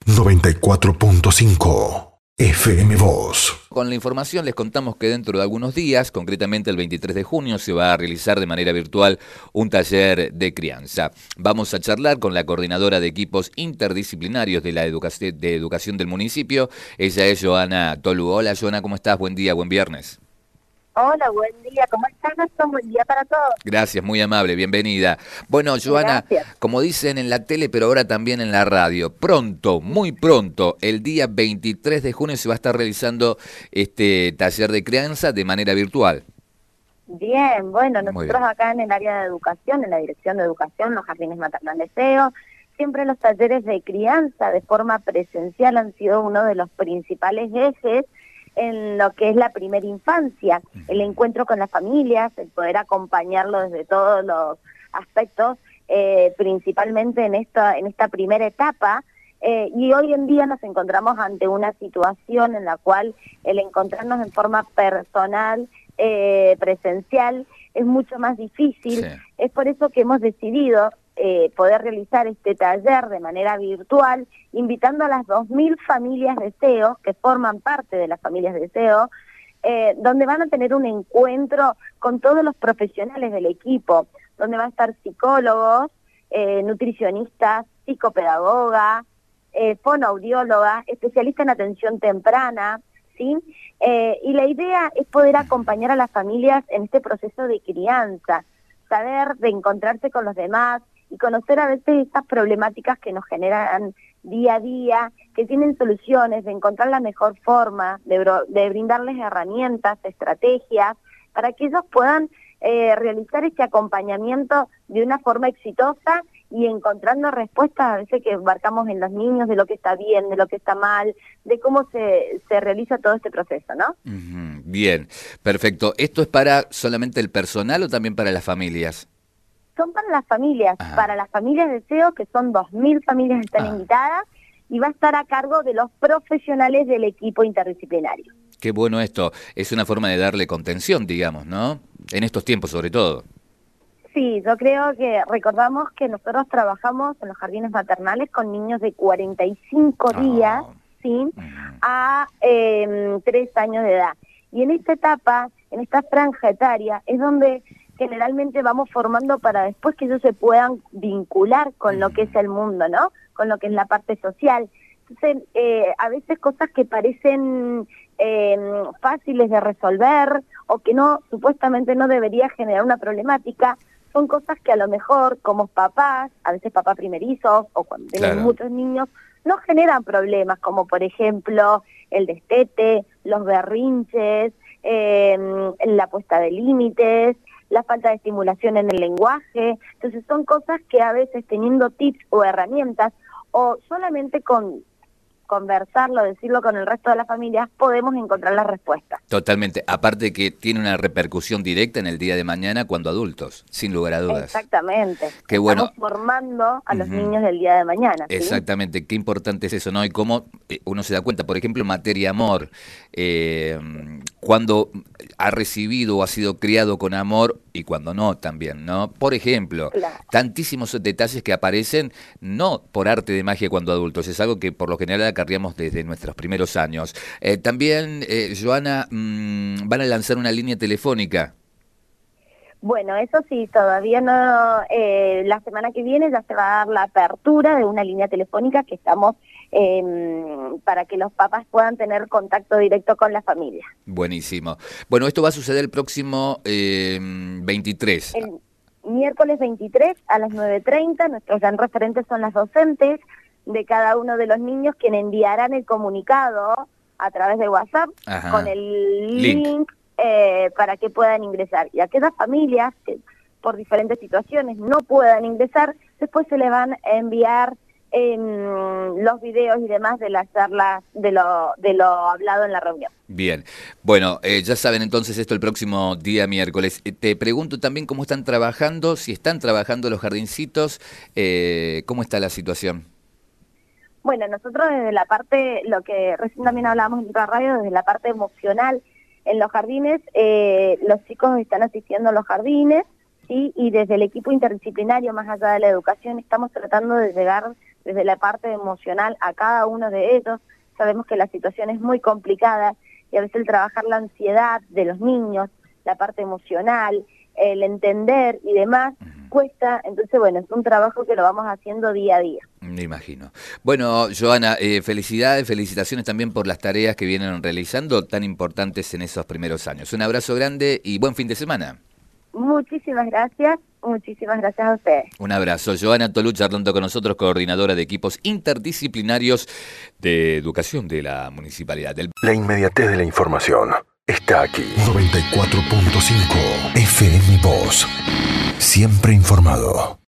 94.5 FM Voz. Con la información les contamos que dentro de algunos días, concretamente el 23 de junio, se va a realizar de manera virtual un taller de crianza. Vamos a charlar con la coordinadora de equipos interdisciplinarios de la educación del municipio. Ella es Joana Tolu. Hola Joana, ¿cómo estás? Buen día, buen viernes. Hola, buen día. ¿Cómo están? Buen día para todos. Gracias, muy amable, bienvenida. Bueno, Joana, Gracias. como dicen en la tele, pero ahora también en la radio, pronto, muy pronto, el día 23 de junio se va a estar realizando este taller de crianza de manera virtual. Bien, bueno, Muy nosotros bien. acá en el área de educación, en la dirección de educación, los jardines maternales SEO, siempre los talleres de crianza de forma presencial han sido uno de los principales ejes en lo que es la primera infancia, el encuentro con las familias, el poder acompañarlo desde todos los aspectos, principalmente en esta primera etapa. Y hoy en día nos encontramos ante una situación en la cual el encontrarnos en forma personal, presencial, es mucho más difícil. Sí. Es por eso que hemos decidido poder realizar este taller de manera virtual, invitando a las 2.000 familias de SEO, que forman parte de las familias de SEO, donde van a tener un encuentro con todos los profesionales del equipo, donde va a estar psicólogos, nutricionistas, psicopedagoga, fonoaudióloga, especialista en atención temprana, ¿sí? Y la idea es poder acompañar a las familias en este proceso de crianza, saber de encontrarse con los demás y conocer a veces estas problemáticas que nos generan día a día, que tienen soluciones, de encontrar la mejor forma, de brindarles herramientas, estrategias, para que ellos puedan realizar este acompañamiento de una forma exitosa y encontrando respuestas a veces que embarcamos en los niños de lo que está bien, de lo que está mal, de cómo se realiza todo este proceso, ¿no? Bien, perfecto. ¿Esto es para solamente el personal o también para las familias? Son para las familias de SEO, que son 2.000 familias que están invitadas, y va a estar a cargo de los profesionales del equipo interdisciplinario. Qué bueno esto. Es una forma de darle contención, digamos, ¿no? En estos tiempos sobre todo. Sí, yo creo que recordamos que nosotros trabajamos en los jardines maternales con niños de 45 días, ¿sí? A 3 años de edad. Y en esta etapa, en esta franja etaria, es donde generalmente vamos formando para después que ellos se puedan vincular con lo que es el mundo, ¿no? Con lo que es la parte social. Entonces, a veces cosas que parecen fáciles de resolver o que no, supuestamente no debería generar una problemática, son cosas que a lo mejor como papás, a veces papás primerizos o cuando tienen muchos niños, no generan problemas, como por ejemplo el destete, los berrinches, la puesta de límites, la falta de estimulación en el lenguaje. Entonces son cosas que a veces teniendo tips o herramientas o solamente con conversarlo, decirlo con el resto de las familias, podemos encontrar las respuestas. Totalmente. Aparte que tiene una repercusión directa en el día de mañana cuando adultos, sin lugar a dudas. Exactamente. Qué bueno. Estamos formando a los niños del día de mañana, ¿sí? Exactamente. Qué importante es eso, ¿no? Y cómo uno se da cuenta, por ejemplo, en materia amor, cuando ha recibido o ha sido criado con amor y cuando no también, ¿no? Por ejemplo, tantísimos detalles que aparecen no por arte de magia cuando adultos, es algo que por lo general acarreamos desde nuestros primeros años. También, Joana, van a lanzar una línea telefónica. Bueno, eso sí, todavía no, la semana que viene ya se va a dar la apertura de una línea telefónica que estamos para que los papás puedan tener contacto directo con la familia. Buenísimo. Bueno, esto va a suceder el próximo 23. El miércoles 23 a las 9:30, nuestros gran referentes son las docentes de cada uno de los niños, quienes enviarán el comunicado a través de WhatsApp con el link para que puedan ingresar. Y a aquellas familias que por diferentes situaciones no puedan ingresar, después se le van a enviar los videos y demás de las charlas, de lo hablado en la reunión. Bien, bueno, ya saben entonces esto el próximo día miércoles. Te pregunto también cómo están trabajando, si están trabajando los jardincitos, ¿cómo está la situación? Bueno, nosotros desde la parte, lo que recién también hablábamos en la radio, desde la parte emocional en los jardines, los chicos están asistiendo a los jardines, ¿sí? Y desde el equipo interdisciplinario, más allá de la educación, estamos tratando de llegar desde la parte emocional a cada uno de ellos. Sabemos que la situación es muy complicada y a veces el trabajar la ansiedad de los niños, la parte emocional, el entender y demás, cuesta. Entonces, bueno, es un trabajo que lo vamos haciendo día a día. Me imagino. Bueno, Joana, felicidades, felicitaciones también por las tareas que vienen realizando, tan importantes en esos primeros años. Un abrazo grande y buen fin de semana. Muchísimas gracias a ustedes. Un abrazo. Joana Tolú charlando con nosotros, coordinadora de equipos interdisciplinarios de educación de la Municipalidad del... La inmediatez de la información está aquí. 94.5 FM Voz. Siempre informado.